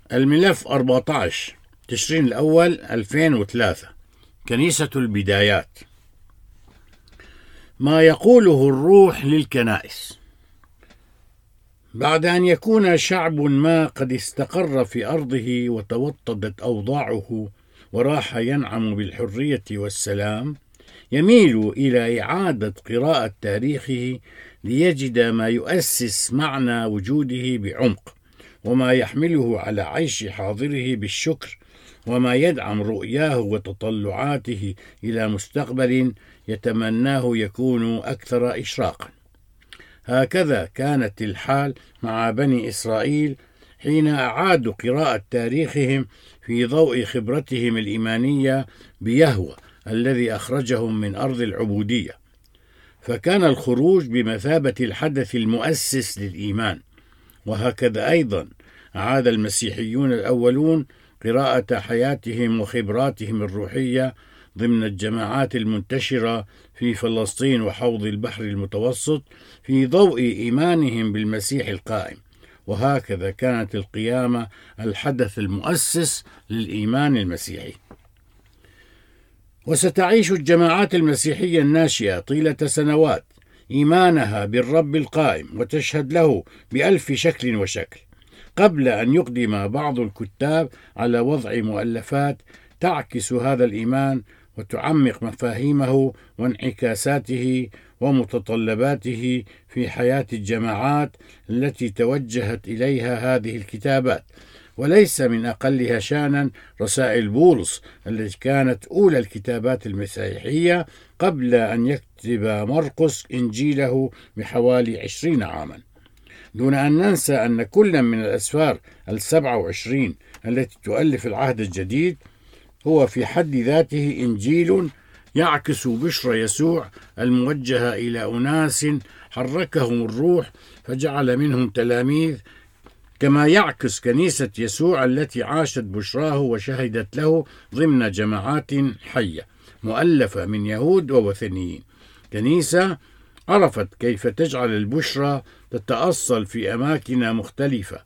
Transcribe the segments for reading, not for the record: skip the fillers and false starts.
الملف 14 تشرين الأول 2003 كنيسة البدايات. ما يقوله الروح للكنائس. بعد أن يكون شعب ما قد استقر في أرضه وتوطدت أوضاعه وراح ينعم بالحرية والسلام، يميل إلى إعادة قراءة تاريخه ليجد ما يؤسس معنى وجوده بعمق، وما يحمله على عيش حاضره بالشكر، وما يدعم رؤياه وتطلعاته إلى مستقبل يتمناه يكون أكثر إشراقا. هكذا كانت الحال مع بني إسرائيل حين أعادوا قراءة تاريخهم في ضوء خبرتهم الإيمانية بيهوه الذي أخرجهم من أرض العبودية، فكان الخروج بمثابة الحدث المؤسس للإيمان. وهكذا أيضا أعاد المسيحيون الأولون قراءة حياتهم وخبراتهم الروحية ضمن الجماعات المنتشرة في فلسطين وحوض البحر المتوسط في ضوء إيمانهم بالمسيح القائم. وهكذا كانت القيامة الحدث المؤسس للإيمان المسيحي. وستعيش الجماعات المسيحية الناشئة طيلة سنوات إيمانها بالرب القائم وتشهد له بألف شكل وشكل، قبل أن يقدم بعض الكتاب على وضع مؤلفات تعكس هذا الإيمان وتعمق مفاهيمه وانعكاساته ومتطلباته في حياة الجماعات التي توجهت إليها هذه الكتابات. وليس من أقلها شأنا رسائل بولس التي كانت أولى الكتابات المسيحية قبل أن يكتب مرقس إنجيله بحوالي 20 عاما، دون أن ننسى أن كل من الأسفار 27 التي تؤلف العهد الجديد هو في حد ذاته إنجيل يعكس بشرى يسوع الموجهة إلى أناس حركهم الروح فجعل منهم تلاميذ، كما يعكس كنيسة يسوع التي عاشت بشراه وشهدت له ضمن جماعات حية مؤلفة من يهود ووثنيين. كنيسة عرفت كيف تجعل البشرى تتأصل في أماكن مختلفة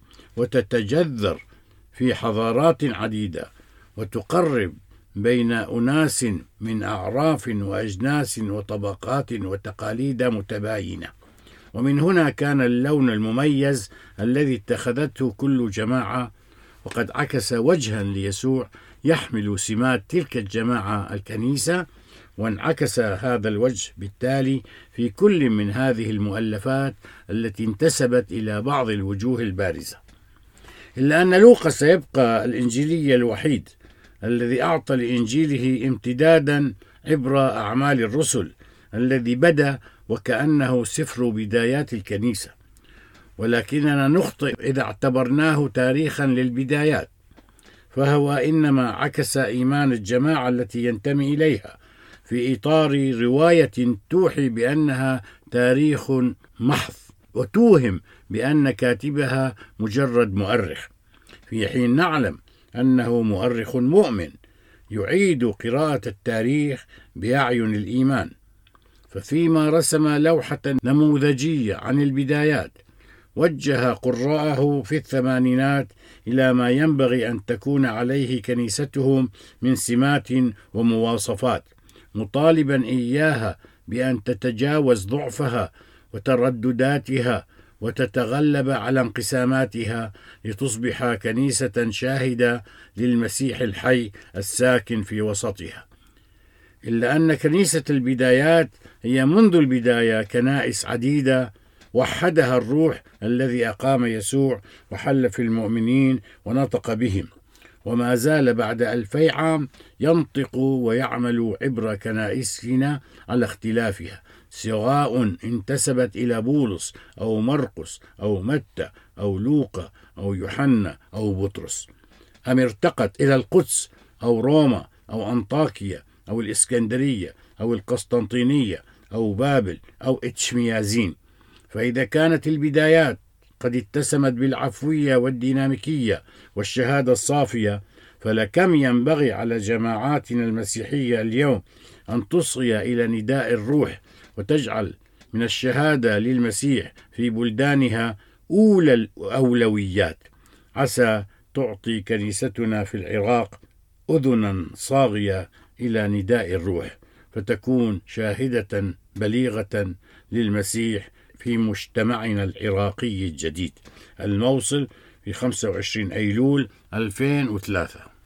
وتتجذر في حضارات عديدة وتقرب بين أناس من أعراف وأجناس وطبقات وتقاليد متباينة. ومن هنا كان اللون المميز الذي اتخذته كل جماعة وقد عكس وجها ليسوع يحمل سمات تلك الجماعة الكنيسة، وانعكس هذا الوجه بالتالي في كل من هذه المؤلفات التي انتسبت إلى بعض الوجوه البارزة. إلا أن لوقا سيبقى الإنجيلي الوحيد الذي أعطى لإنجيله امتدادا عبر أعمال الرسل الذي بدا وكأنه سفر بدايات الكنيسة، ولكننا نخطئ إذا اعتبرناه تاريخا للبدايات، فهو إنما عكس إيمان الجماعة التي ينتمي إليها في إطار رواية توحي بأنها تاريخ محض وتوهم بأن كاتبها مجرد مؤرخ، في حين نعلم أنه مؤرخ مؤمن يعيد قراءة التاريخ بأعين الإيمان. ففيما رسم لوحة نموذجية عن البدايات وجه قراءه في الثمانينات إلى ما ينبغي أن تكون عليه كنيستهم من سمات ومواصفات، مطالبا إياها بأن تتجاوز ضعفها وتردداتها وتتغلب على انقساماتها لتصبح كنيسة شاهدة للمسيح الحي الساكن في وسطها. إلا أن كنيسة البدايات هي منذ البداية كنائس عديدة وحدها الروح الذي أقام يسوع وحل في المؤمنين ونطق بهم، وما زال بعد 2000 عام ينطق ويعمل عبر كنائسنا على اختلافها، سواء انتسبت إلى بولس أو مرقس أو متى أو لوقا أو يوحنا أو بطرس، أم ارتقت إلى القدس أو روما أو أنطاكيا أو الإسكندرية أو القسطنطينية أو بابل أو إتشميازين. فإذا كانت البدايات قد اتسمت بالعفوية والديناميكية والشهادة الصافية، فلكم ينبغي على جماعاتنا المسيحية اليوم أن تصغي إلى نداء الروح وتجعل من الشهادة للمسيح في بلدانها أولى الأولويات، عسى تعطي كنيستنا في العراق أذنا صاغية إلى نداء الروح، فتكون شاهدة بليغة للمسيح في مجتمعنا العراقي الجديد. الموصل في 25 أيلول 2003.